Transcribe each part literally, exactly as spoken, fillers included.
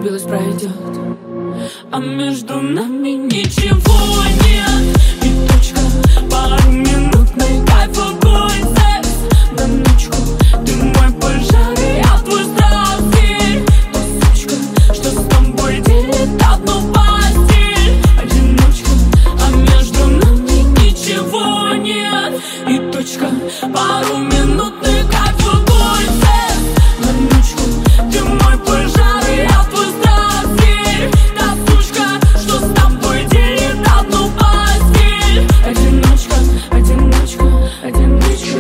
влюбилась, пройдет, а между нами ничего нет. И точка, пару минутный кайф, огонь, секс на ночку. Ты мой пожар, и я твой страстный. Та сучка, что с тобой делит одну постель. Одиночка, а между нами ничего нет. И точка, пару минутный кайф, огонь, секс на ночку. Ты мой пожар, и я твой страстный. Та сучка, что с тобой делит одну постель. Одиночка, одиночка, одиночка.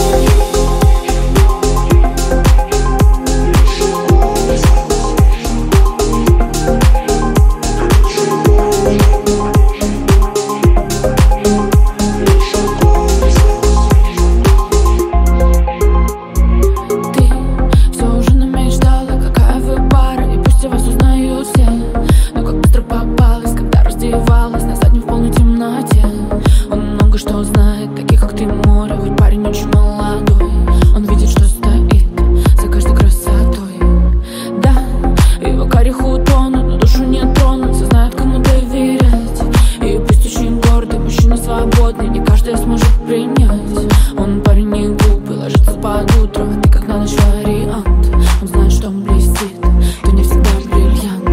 На заднем в полной темноте. Он много что знает, таких как ты море. Хоть парень очень молодой, он видит, что стоит за каждой красотой. Да, его карих утонут, но душу не тронут. Все знают, кому доверять. И пусть очень гордый, мужчина свободный, не каждый сможет принять. Он парень не глупый, ложится под утро, а ты как на ночь вариант. Он знает, что он блестит, то не всегда бриллиант.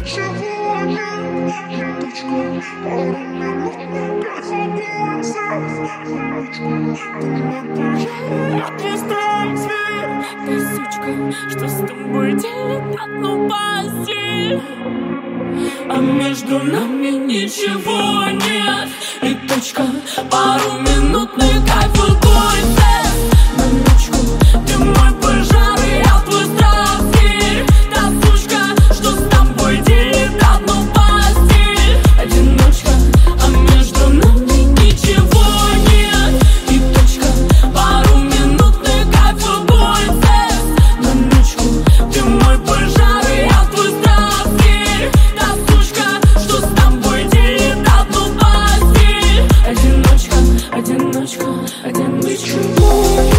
Ты сучка, что с тобой делит одну постель, а между нами ничего нет. И точка, пару минутный кайф, огонь, секс на ночку. Ты мой пожар, и я твой страстный. Та сучка, что с тобой делит одну постель. Одиночка, а между нами ничего нет. И точка, пару минутный кайф, огонь, секс на ночку. Ты мой пожар, и я твой страстный. Та сучка, что с тобой делит одну постель. Одиночка, одиночка, одиночка.